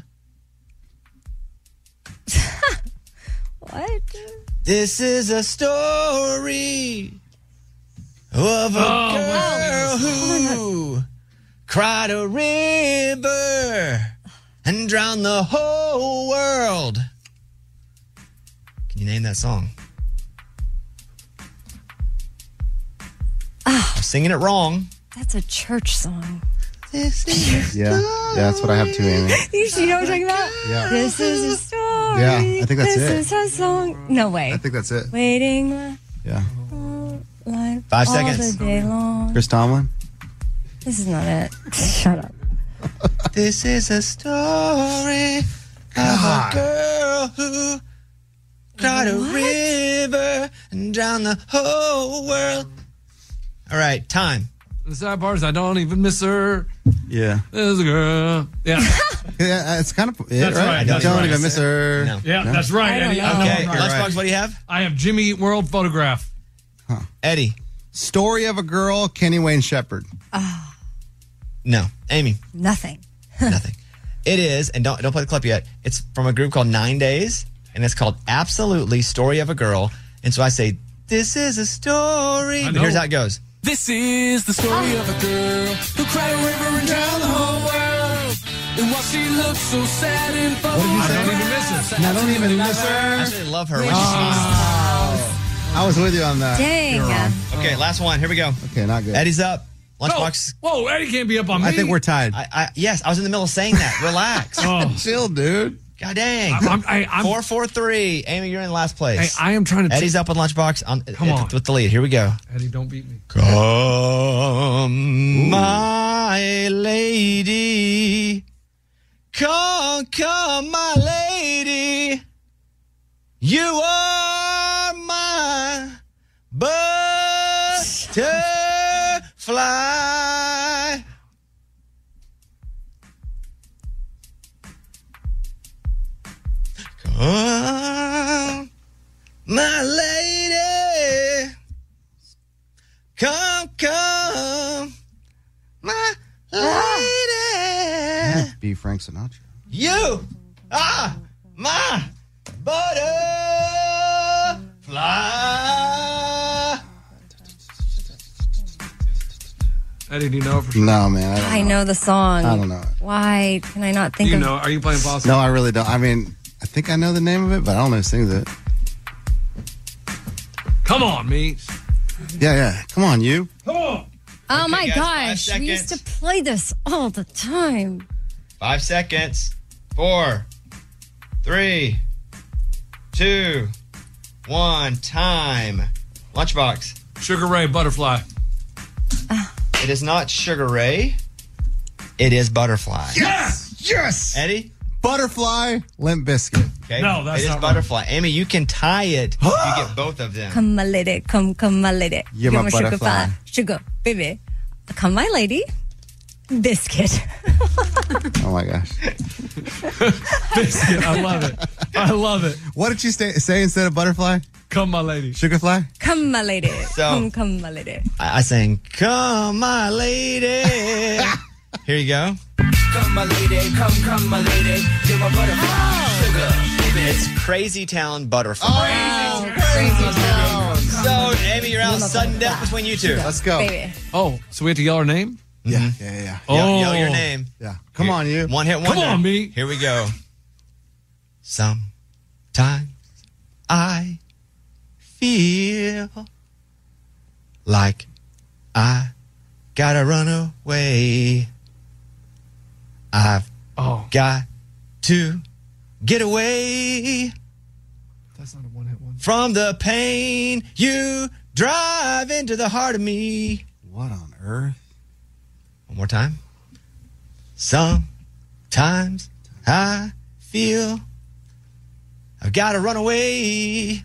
D: What?
A: This is a story of a girl who cried a river and drowned the whole world. Can you name that song? I'm singing it wrong.
D: That's a church song.
A: This is
E: Yeah, that's what I have too, Amy.
D: You know what I'm talking about?
E: Yeah.
D: This is a story.
E: Yeah, I think that's
D: this
E: it.
D: This is a song. No way.
E: I think that's it.
D: Waiting
E: Yeah.
D: like
A: 5
D: all
A: seconds.
D: the day long.
E: Chris Tomlin?
D: This is not it. Shut up.
A: This is a story of a girl who cried a river and drowned the whole world. All right, time.
F: The sad part is I don't even miss her.
E: Yeah.
F: There's a girl. Yeah.
E: Yeah, it's kind of it,
F: That's right,
E: I
F: that's
E: don't
F: right.
E: even miss her.
A: No.
F: Yeah, that's right,
D: I don't
F: Eddie.
D: know.
A: Okay,
F: know.
A: Lunchbox, what do you have?
F: I have Jimmy Eat World photograph.
A: Eddie.
E: Story of a girl, Kenny Wayne Shepherd.
A: No. Amy.
D: Nothing.
A: Nothing. It is, and don't play the clip yet. It's from a group called 9 Days, and it's called Absolutely Story of a Girl. And so I say, this is a story.
F: I
A: But
F: know.
A: here's how it goes.
H: This is the story of a girl who cried a river and drowned the whole world. And while she looks so sad and
F: I don't even miss her.
E: I don't even miss
A: I
E: her.
A: actually love her when she sneezes.
E: I was with you on that.
D: Dang.
A: Okay, last one. Here we go.
E: Okay, not good.
A: Eddie's up.
F: Whoa,
A: Lunchbox.
F: whoa, Eddie can't be up on me.
E: I think we're tied.
A: Yes, I was in the middle of saying that. Relax.
F: Oh.
E: Chill, dude.
A: God dang.
F: I'm
A: 4-4-3. Amy, you're in last place.
F: Hey, I am trying to.
A: Eddie's up with Lunchbox
F: Come on.
A: with the lead. Here we go.
F: Eddie, don't beat me.
A: Come, my lady. Come, my lady. You are my butterfly. Come, my lady. Come, my lady.
E: Be Frank Sinatra.
A: You are my butterfly.
F: Eddie, do you know it for sure?
E: No, man. I don't
D: I know the song.
E: I don't know it.
D: Why can I not think
F: You
D: of
F: know? Are you playing Possum?
E: No, I really don't. I mean, I think I know the name of it, but I don't know who sings it.
F: Come on, me.
E: Yeah. Come on, you.
F: Come on.
D: Oh
A: Okay,
D: my
A: guys, 5
D: gosh. We used to
A: seconds.
D: play this all the time.
A: 5 seconds. 4, 3, 2, 1. Time. Lunchbox.
F: Sugar Ray Butterfly.
A: It is not Sugar Ray. It is Butterfly.
E: Yes! Yes!
A: Eddie?
E: Butterfly, Limp Biscuit.
A: Okay.
F: No, that's
A: it is
F: not right.
A: Butterfly. Amy, you can tie it if you get both of them.
D: Come, my lady. Come, my lady.
E: You're my
D: sugar
E: butterfly.
D: pie. Sugar, baby. Come, my lady. Biscuit.
E: Oh my gosh.
F: Biscuit. I love it. I love it.
E: What did you say instead of butterfly?
F: Come, my lady.
E: Sugarfly?
D: Come, my lady.
A: So-
D: Come, my lady.
A: I sang, come, my lady. Here you go.
H: Come, my lady, come, my lady. You're my butterfly, sugar, baby.
A: It's Crazy Town Butterfly.
D: Oh, crazy town.
A: So, Amy, you're out sudden death between you two.
E: Let's go.
D: Baby.
F: Oh, so we have to yell our name?
E: Yeah.
A: Yell your name.
E: Yeah. Come on, you.
A: One hit wonder.
F: Come on, me.
A: Here we go. Sometimes I feel like I gotta run away. I've got to get away
F: That's not a one-hit one.
A: from the pain you drive into the heart of me.
E: What on earth?
A: One more time. Sometimes I feel I've got to run away.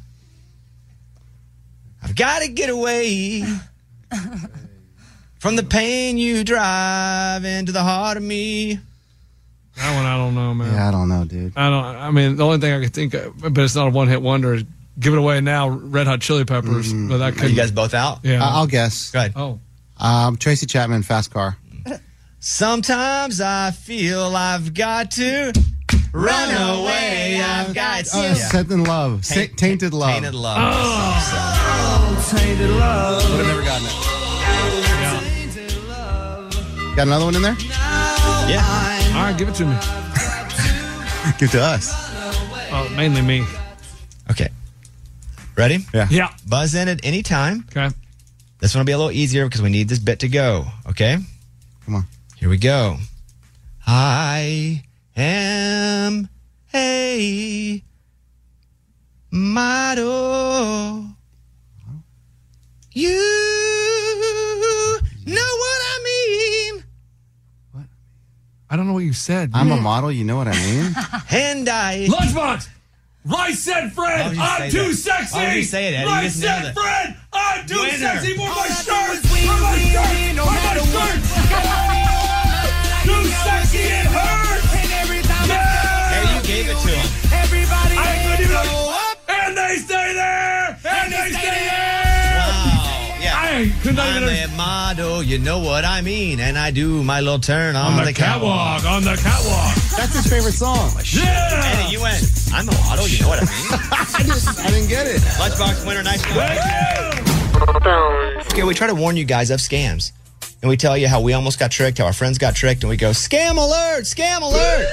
A: I've got to get away from the pain you drive into the heart of me.
F: That one I don't know, man.
E: Yeah, I don't know, dude.
F: I mean, the only thing I could think of, but it's not a one-hit wonder, is Give It Away Now, Red Hot Chili Peppers. But that
A: Are
F: could
A: you guys both out?
F: Yeah.
E: I'll guess.
A: Go ahead.
F: Oh.
E: Tracy Chapman, Fast Car.
A: Sometimes I feel I've got to run away. I've got to.
E: Set in Love. Tainted Love.
A: Tainted Love.
H: Tainted love.
E: Would have never gotten it. Got another one in there?
A: Yeah.
F: All right, give it to me.
E: Give it to us.
F: Mainly me.
A: Okay. Ready?
E: Yeah.
F: Yeah.
A: Buzz in at any time.
F: Okay.
A: This one will be a little easier because we need this bit to go. Okay?
E: Come on.
A: Here we go. I am a model. You know what I mean.
F: I don't know what you said.
E: I'm a model, you know what I mean?
A: And I.
F: Lunchbox! Right said Fred, I'm too sexy!
A: Why would you say it, Eddie? You
F: Right
A: just nailed
F: said
A: it.
F: Fred, I'm too
A: Winner.
F: sexy for my shirt! For my shirt! For my shirt! Too sexy, it hurts!
A: Hey, you gave it to him.
F: I couldn't even go up! And they stay there! And they stay there!
A: Wow. Yeah.
F: I could not
A: I'm
F: even...
A: a model, you know what I mean. And I do my little turn
F: On the catwalk, on the catwalk.
E: That's his favorite song.
F: Yeah!
A: Eddie, you went. I'm a model, you know what I mean.
E: I didn't get it.
A: Lunchbox winner, nice one.
C: Bones.
A: Okay, we try to warn you guys of scams. And we tell you how we almost got tricked, how our friends got tricked, and we go, scam alert, scam alert.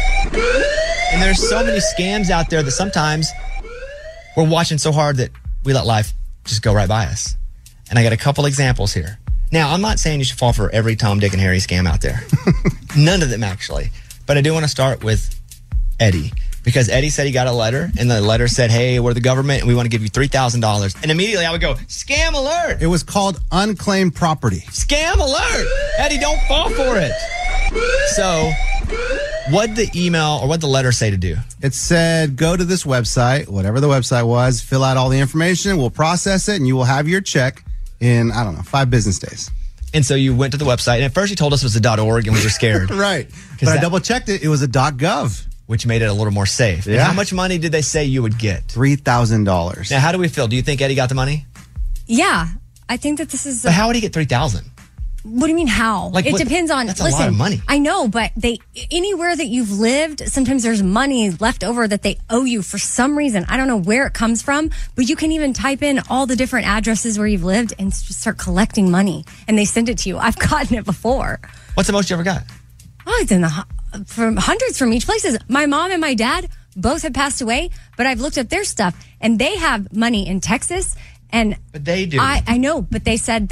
A: And there's so many scams out there that sometimes we're watching so hard that we let life just go right by us. And I got a couple examples here. Now, I'm not saying you should fall for every Tom, Dick, and Harry scam out there. None of them, actually. But I do want to start with Eddie. Because Eddie said he got a letter, and the letter said, hey, we're the government, and we want to give you $3,000. And immediately I would go, scam alert!
E: It was called Unclaimed Property.
A: Scam alert! Eddie, don't fall for it. So, what'd the email or what'd the letter say to do?
E: It said, go to this website, whatever the website was, fill out all the information, we'll process it, and you will have your check in, 5 business days.
A: And so you went to the website, and at first you told us it was a .org, and we were scared.
E: Right. But I double-checked it. It was a .gov.
A: Which made it a little more safe. And
E: Yeah.
A: how much money did they say you would get?
E: $3,000.
A: Now, how do we feel? Do you think Eddie got the money?
D: Yeah. I think that this is.
A: But how would he get $3,000?
D: What do you mean how?
A: Like,
D: it
A: what-
D: depends on.
A: that's a
D: listen,
A: lot of money.
D: I know, but anywhere that you've lived, sometimes there's money left over that they owe you for some reason. I don't know where it comes from, but you can even type in all the different addresses where you've lived and just start collecting money, and they send it to you. I've gotten it before.
A: What's the most you ever got?
D: Oh, it's in the from hundreds from each places. My mom and my dad both have passed away, but I've looked up their stuff, and they have money in Texas. And
A: But they do.
D: I know, but they said that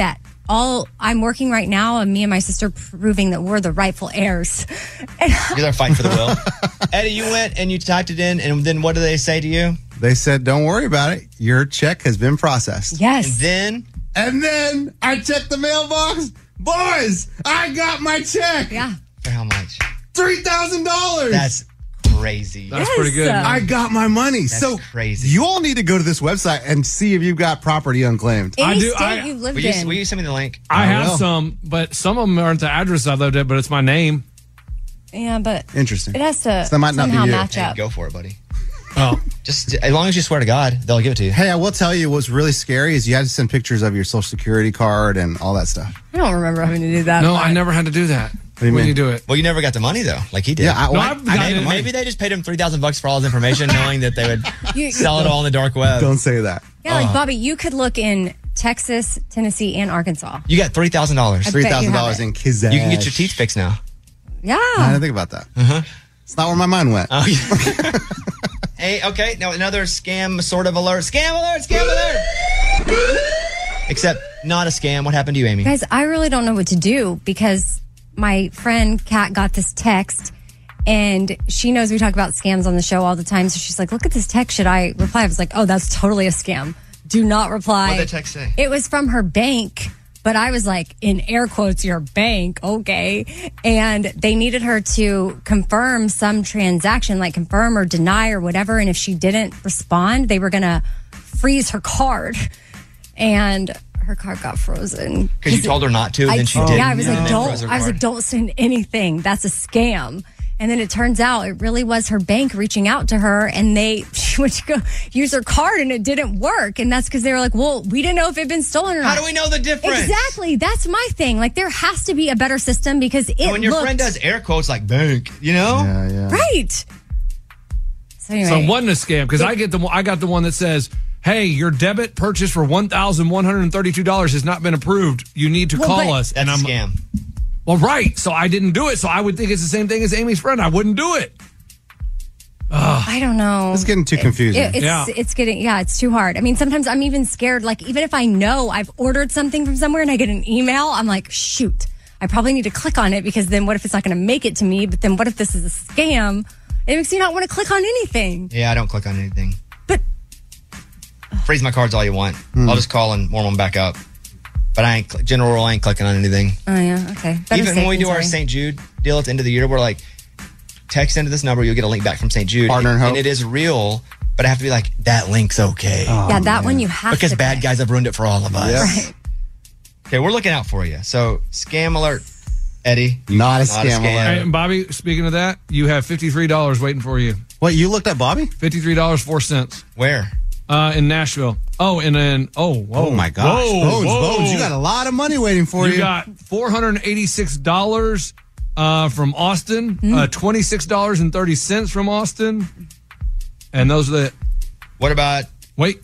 D: I'm working right now, and me and my sister proving that we're the rightful heirs.
A: You guys are fighting for the will. Eddie, you went and you typed it in, and then what do they say to you?
E: They said, don't worry about it. Your check has been processed.
D: Yes.
A: And
E: then I checked the mailbox. Boys, I got my check.
D: Yeah.
A: For how much?
E: $3,000.
A: That's crazy.
F: That's pretty good.
E: I got my money.
A: That's
E: so
A: crazy.
E: You all need to go to this website and see if you've got property unclaimed.
D: Any state you've lived in.
A: Will you send me the link?
F: I have some, but some of them aren't the address I lived at, but it's my name.
D: Yeah, but
E: Interesting.
D: it has to
E: So that might not be
D: somehow
E: you.
D: match
A: Hey,
D: up.
A: go for it, buddy.
F: Oh,
A: Just as long as you swear to God, they'll give it to you.
E: Hey, I will tell you what's really scary is you had to send pictures of your social security card and all that stuff.
D: I don't remember having to do that.
F: no,
D: but-
F: I never had to do that.
E: do you
F: When
E: mean?
F: you do it.
A: Well, you never got the money though, like he did.
E: Yeah,
F: I've gotten it.
A: Maybe they just paid him $3,000 for all his information, knowing that they would
D: You-
A: sell it all on the dark web.
E: don't say that.
D: Yeah, like Bobby, you could look in Texas, Tennessee, and Arkansas.
A: You got $3,000.
D: I bet you have
E: $3,000
D: it.
E: in Kizak.
A: You can get your teeth fixed now.
D: Yeah.
E: I didn't think about that. It's not where my mind went.
A: Hey, okay, now another scam sort of alert. Scam alert! Scam alert! Except not a scam. What happened to you, Amy?
D: Guys, I really don't know what to do because my friend Kat got this text and she knows we talk about scams on the show all the time. So she's like, look at this text. Should I reply? I was like, oh, that's totally a scam. Do not reply.
A: What did the text say?
D: It was from her bank, but I was like, in air quotes, your bank. Okay. And they needed her to confirm some transaction, like confirm or deny or whatever. And if she didn't respond, they were going to freeze her card. And her card got frozen.
A: Because you told her not to, and then she did.
D: Yeah, I was like,
A: and then froze her
D: I was like,
A: card.
D: don't send anything. That's a scam. And then it turns out it really was her bank reaching out to her, and she went to go use her card, and it didn't work. And that's because they were like, well, we didn't know if it had been stolen or not.
A: How do we know the difference?
D: Exactly. That's my thing. Like, there has to be a better system because it
A: And when your
D: looked,
A: friend does air quotes like bank, you know?
E: Yeah.
D: right. So anyway,
F: So it wasn't a scam because I got the one that says, hey, your debit purchase for $1,132 has not been approved. You need to call us.
A: That's a scam.
F: Well, right. So I didn't do it. So I would think it's the same thing as Amy's friend. I wouldn't do it.
D: I don't know.
E: It's getting too confusing.
D: It's too hard. I mean, sometimes I'm even scared. Like, even if I know I've ordered something from somewhere and I get an email, I'm like, shoot, I probably need to click on it because then what if it's not going to make it to me? But then what if this is a scam? It makes you not want to click on anything.
A: Yeah, I don't click on anything.
D: But
A: freeze my cards all you want. I'll just call and warm them back up. But I ain't general rule. I ain't clicking on anything.
D: Oh yeah, okay. Better
A: Even
D: safe
A: when we
D: than
A: do our
D: sorry.
A: St. Jude deal at the end of the year, we're like, text into this number, you'll get a link back from St. Jude.
E: Partner in Hope.
A: And it is real, but I have to be like, that link's okay.
D: Yeah, that one you have
A: because
D: to
A: bad
D: click.
A: guys have ruined it for all of us.
E: Yep.
D: Right.
A: Okay, we're looking out for you. So, scam alert, Eddie.
E: Not a scam alert.
F: And Bobby, speaking of that, you have $53 waiting for you.
E: What, you looked at Bobby?
F: $53.04
A: Where?
F: in Nashville. Oh, and then whoa.
E: Oh my gosh. Bones, you got a lot of money waiting for you.
F: You got $486 from Austin, $26.30 from Austin, and those are the.
A: What about?
F: Wait.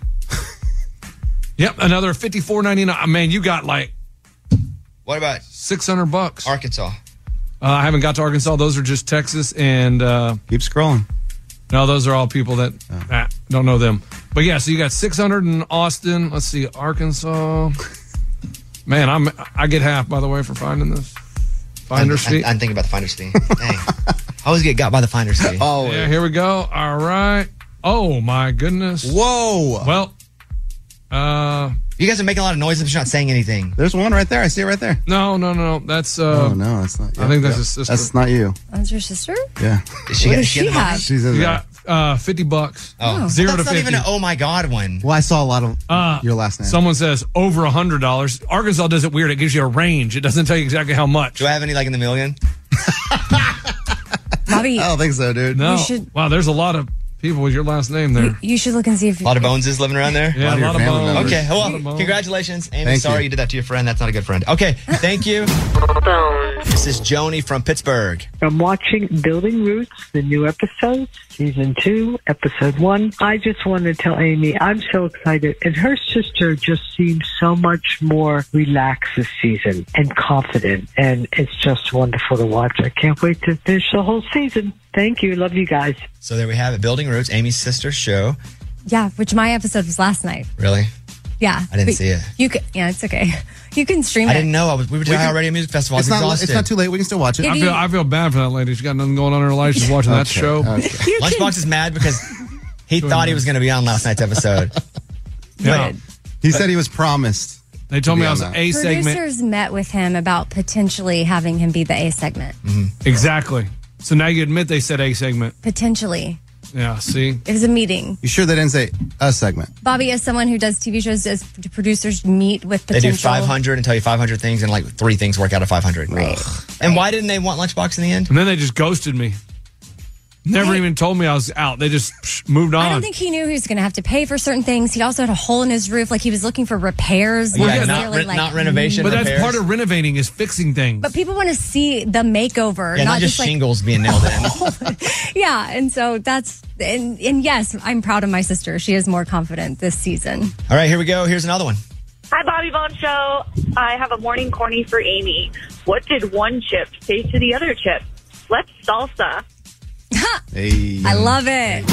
F: Yep, another $54.99. Man, you got like.
A: What about
F: $600?
A: Arkansas?
F: I haven't got to Arkansas. Those are just Texas and.
E: Keep scrolling.
F: No, those are all people that don't know them. But yeah, so you got 600 in Austin. Let's see, Arkansas. Man, I get half, by the way, for finding this. Finder's fee.
A: I'm thinking about the finder's fee. Dang. I always get got by the finder's fee.
E: Oh,
F: Yeah, here we go. All right. Oh, my goodness.
E: whoa.
F: Well,
A: You guys are making a lot of noise if you're not saying anything.
E: There's one right there. I see it right there.
F: no. That's,
E: Oh, no, that's not you.
F: I think that's his sister.
E: That's not you.
D: That's your sister?
E: Yeah.
D: What does she have?
E: She's in
F: You
E: there.
F: got $50.
A: Oh,
F: 0 to
A: that's not
F: 50.
A: even an oh my god one.
E: Well, I saw a lot of your last name.
F: Someone says over $100. Arkansas does it weird. It gives you a range. It doesn't tell you exactly how much.
A: Do I have any like in the million?
D: Bobby,
E: I don't think so, dude.
F: No.
D: You should-
F: Wow, there's a lot of people with your last name there.
D: you should look and see if
A: A lot of Boneses living around there.
F: Yeah,
E: of
F: a
E: your
F: lot of
E: family
F: bones.
E: members.
A: Okay,
F: A lot
A: well,
F: of bones.
A: congratulations, Amy.
E: Thank
A: Sorry
E: you.
A: you did that to your friend. That's not a good friend. Okay, thank you.
C: Bones.
A: This is Joni from Pittsburgh.
J: I'm watching Building Roots, the new episode, season 2, episode 1. I just want to tell Amy, I'm so excited. And her sister just seems so much more relaxed this season and confident. And it's just wonderful to watch. I can't wait to finish the whole season. Thank you. Love you guys.
A: So there we have it. Building Roots, Amy's sister's show.
D: yeah, which my episode was last night.
A: Really?
D: Yeah.
A: I didn't
D: But
A: see it.
D: You could, yeah, it's okay. You can stream it.
A: I didn't know. We were doing already a music festival. I was exhausted.
E: It's not too late. We can still watch it.
F: I feel bad for that lady. She's got nothing going on in her life. She's watching that show.
E: Okay.
A: Lunchbox is mad because he thought he was going to be on last night's episode.
F: Yeah.
E: He said he was promised.
F: They told me I was A segment.
D: Producers met with him about potentially having him be the A segment.
F: Exactly. So now you admit they said A segment.
D: Potentially.
F: Yeah, see?
D: It was a meeting.
E: You sure they didn't say a segment?
D: Bobby, as someone who does TV shows, does producers meet with
A: They
D: potential?
A: do 500 and tell you 500 things, and like 3 things work out of 500.
D: Right.
A: And why didn't they want Lunchbox in the end?
F: And then they just ghosted me. Never even told me I was out. They just moved on.
D: I don't think he knew he was going to have to pay for certain things. He also had a hole in his roof. Like he was looking for repairs.
A: Yeah,
D: necessarily,
A: not renovation.
F: But
A: repairs.
F: that's part of renovating is fixing things.
D: But people want to see the makeover.
A: Yeah, not just
D: like,
A: shingles being nailed in.
D: Yeah, and so that's and yes, I'm proud of my sister. She is more confident this season.
A: All right, here we go. Here's another one.
K: Hi, Bobby Bones Show. I have a morning corny for Amy. What did one chip say to the other chip? Let's salsa.
E: Hey.
D: I love it.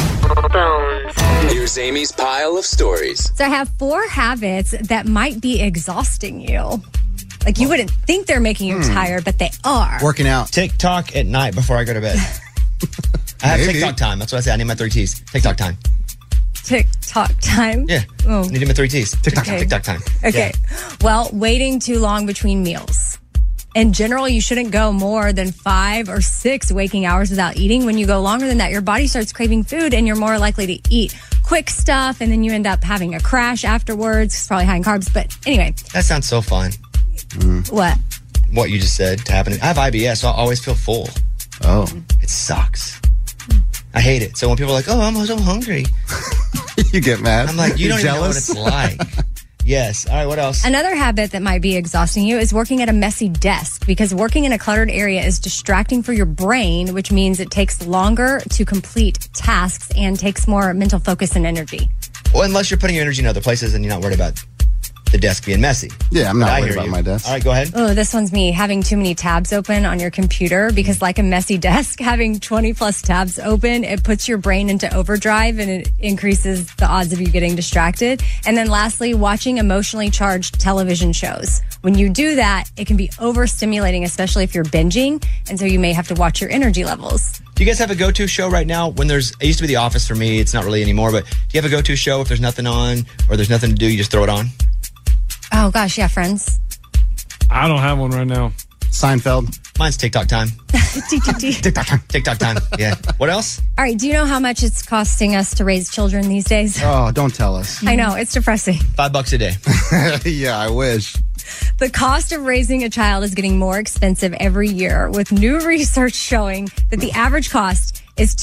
L: Here's Amy's pile of stories.
D: So I have 4 habits that might be exhausting you. Like you wouldn't think they're making you tired, but they are.
E: Working out.
A: TikTok at night before I go to bed. I have TikTok time. That's what I say. I need my 3 T's. TikTok time.
D: TikTok time?
A: Yeah.
D: Oh.
A: I need my 3 T's. TikTok
D: Okay.
A: time. TikTok time.
D: Okay.
A: Yeah.
D: Well, waiting too long between meals. In general, you shouldn't go more than 5 or 6 waking hours without eating. When you go longer than that, your body starts craving food and you're more likely to eat quick stuff. And then you end up having a crash afterwards. It's probably high in carbs. But anyway.
A: That sounds so fun.
D: What?
A: What you just said to happen. I have IBS, so I always feel full.
E: Oh.
A: It sucks. I hate it. So when people are like, oh, I'm so hungry.
E: You get mad.
A: I'm like, you
E: You're
A: don't even know what
E: jealous?
A: it's like. Yes. All right, what else?
D: Another habit that might be exhausting you is working at a messy desk because working in a cluttered area is distracting for your brain, which means it takes longer to complete tasks and takes more mental focus and energy.
A: Well, unless you're putting your energy in other places and you're not worried about the desk being messy.
E: Yeah, I'm
A: But
E: not
A: I
E: worried
A: hear
E: about
A: you.
E: my desk.
A: All right, go ahead.
D: Oh, this one's me. Having too many tabs open on your computer because like a messy desk, having 20 plus tabs open, it puts your brain into overdrive and it increases the odds of you getting distracted. And then lastly, watching emotionally charged television shows. When you do that, it can be overstimulating, especially if you're binging. And so you may have to watch your energy levels.
A: Do you guys have a go-to show right now? When it used to be The Office for me. It's not really anymore, but do you have a go-to show if there's nothing on or there's nothing to do, you just throw it on?
D: Oh gosh, yeah, Friends.
F: I don't have one right now.
E: Seinfeld.
A: Mine's TikTok time. TikTok time. TikTok time. Yeah. What else?
D: All right, do you know how much it's costing us to raise children these days?
E: Oh, don't tell us.
D: I know, it's depressing.
A: $5 a day.
E: Yeah, I wish.
D: The cost of raising a child is getting more expensive every year, with new research showing that the average cost is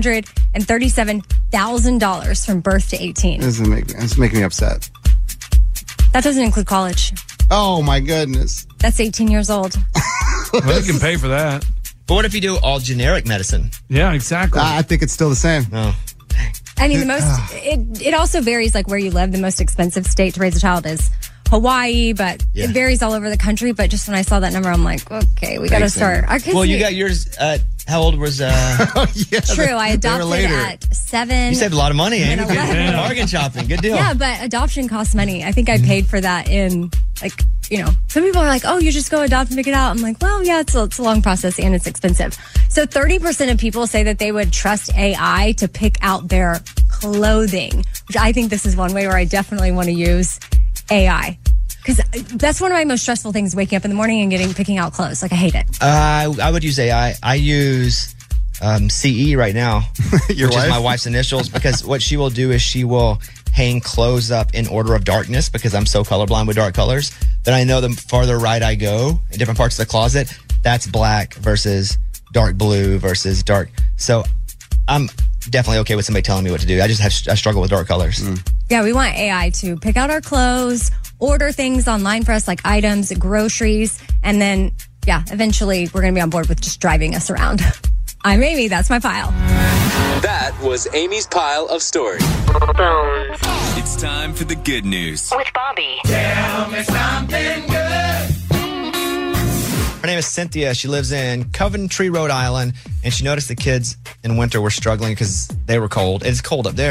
D: $237,000 from birth to 18.
E: It's making me upset.
D: That doesn't include college.
E: Oh, my goodness.
D: That's 18 years old.
F: Well, they can pay for that.
A: But what if you do all generic medicine?
F: Yeah, exactly.
E: I think it's still the same.
A: Oh.
D: I mean, it also varies like where you live. The most expensive state to raise a child is Hawaii, but it varies all over the country. But just when I saw that number, I'm like, okay, we got to start. Our kids
A: you got yours at, how old was...
D: True, I adopted at 7.
A: You saved a lot of money,
D: and
A: Amy.
D: 11.
A: Bargain shopping. Good deal.
D: Yeah, but adoption costs money. I think I paid for that in, like, you know, some people are like, oh, you just go adopt and pick it out. I'm like, well, yeah, it's a long process and it's expensive. So 30% of people say that they would trust AI to pick out their clothing, which I think this is one way where I definitely want to use AI. Because that's one of my most stressful things, waking up in the morning and picking out clothes. Like, I hate it.
A: I would use AI. I use CE right now,
E: Your
A: which
E: wife?
A: is my wife's initials, because what she will do is she will hang clothes up in order of darkness because I'm so colorblind with dark colors that I know the farther right I go in different parts of the closet, that's black versus dark blue versus dark. So I'm definitely okay with somebody telling me what to do. I struggle with dark colors.
D: Yeah, we want AI to pick out our clothes, order things online for us like items, groceries, and then, yeah, eventually we're going to be on board with just driving us around. I'm Amy. That's my pile.
L: That was Amy's pile of stories.
C: Bones.
L: It's time for the good news.
C: With Bobby.
B: Tell me something good.
A: Her name is Cynthia. She lives in Coventry, Rhode Island, and she noticed the kids in winter were struggling because they were cold. It's cold up there,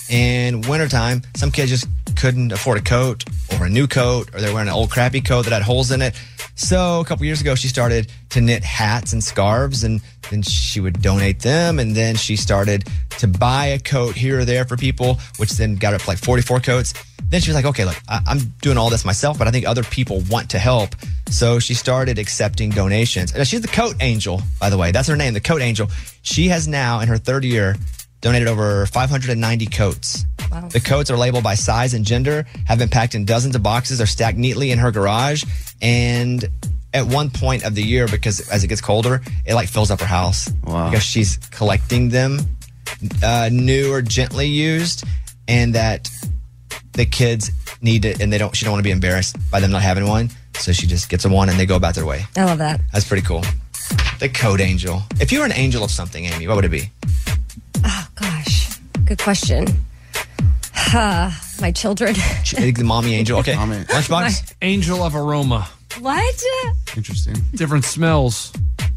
A: And wintertime, some kids just couldn't afford a coat or a new coat, or they're wearing an old crappy coat that had holes in it. So a couple years ago, she started to knit hats and scarves, and then she would donate them. And then she started to buy a coat here or there for people, which then got up to like 44 coats. Then she was like, okay, look, I'm doing all this myself, but I think other people want to help. So she started accepting donations. And she's the Coat Angel, by the way. That's her name, the Coat Angel. She has now, in her third year, donated over 590 coats. Wow. The coats are labeled by size and gender, have been packed in dozens of boxes. They're stacked neatly in her garage. And at one point of the year, because as it gets colder, it like fills up her house.
E: Wow.
A: Because she's collecting them, new or gently used, and that the kids need it, and she don't want to be embarrassed by them not having one. So she just gets them one and they go about their way.
D: I love that.
A: That's pretty cool. The Coat Angel. If you were an angel of something, Amy, what would it be?
D: Oh, gosh. Good question. My children.
A: The mommy angel. Okay. Lunchbox.
F: Angel of aroma.
D: What?
E: Interesting.
F: Different smells.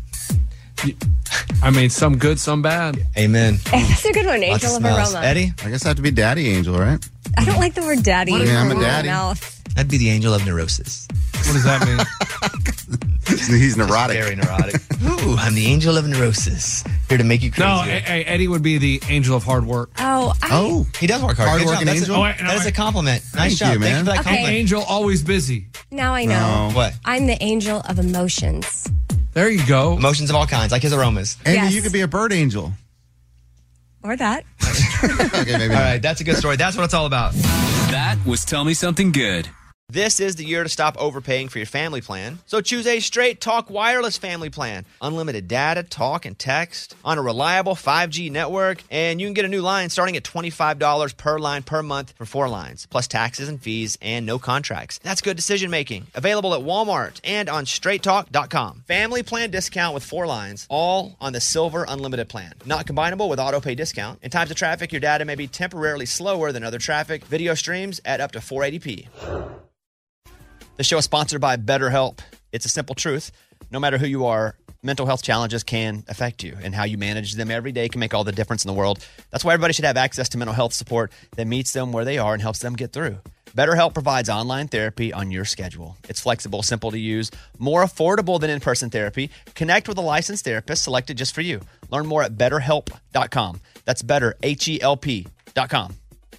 F: I mean, some good, some bad.
A: Amen.
D: That's a good one. Angel of aroma.
A: Eddie?
E: I guess I have to be daddy angel, right?
D: I don't like the word daddy.
E: Yeah, I'm a daddy.
A: That'd be the angel of neurosis.
F: What does that mean?
E: He's neurotic.
A: Very neurotic. Ooh, I'm the angel of neurosis. Here to make you crazy.
F: No, Eddie would be the angel of hard work.
D: Oh,
A: he does work hard.
E: Hard-working angel?
A: That is a compliment. Nice
E: Thank
A: job.
E: you, man.
A: Thank you for that
D: Okay.
A: compliment.
F: Angel always busy.
D: now I know.
E: No.
A: What?
D: I'm the angel of emotions.
F: There you go.
A: Emotions of all kinds, like his aromas.
E: Amy,
D: Yes.
E: you could be a bird angel.
D: Or that.
E: Okay, maybe
A: All
E: not.
A: right, that's a good story. That's what it's all about.
L: That was Tell Me Something Good.
A: This is the year to stop overpaying for your family plan. So choose a Straight Talk Wireless family plan. Unlimited data, talk, and text on a reliable 5G network. And you can get a new line starting at $25 per line per month for 4 lines, plus taxes and fees and no contracts. That's good decision making. Available at Walmart and on straighttalk.com. Family plan discount with 4 lines, all on the Silver Unlimited plan. Not combinable with auto pay discount. In times of traffic, your data may be temporarily slower than other traffic. Video streams at up to 480p. The show is sponsored by BetterHelp. It's a simple truth. No matter who you are, mental health challenges can affect you, and how you manage them every day can make all the difference in the world. That's why everybody should have access to mental health support that meets them where they are and helps them get through. BetterHelp provides online therapy on your schedule. It's flexible, simple to use, more affordable than in-person therapy. Connect with a licensed therapist selected just for you. Learn more at BetterHelp.com. That's better, HELP.com.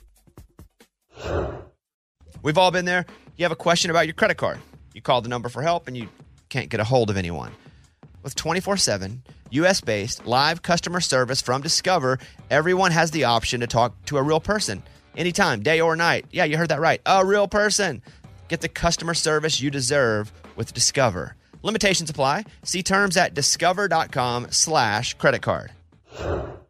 A: We've all been there. You have a question about your credit card. You call the number for help and you can't get a hold of anyone. With 24/7, U.S.-based live customer service from Discover, everyone has the option to talk to a real person anytime, day or night. Yeah, you heard that right. A real person. Get the customer service you deserve with Discover. Limitations apply. See terms at discover.com/credit card.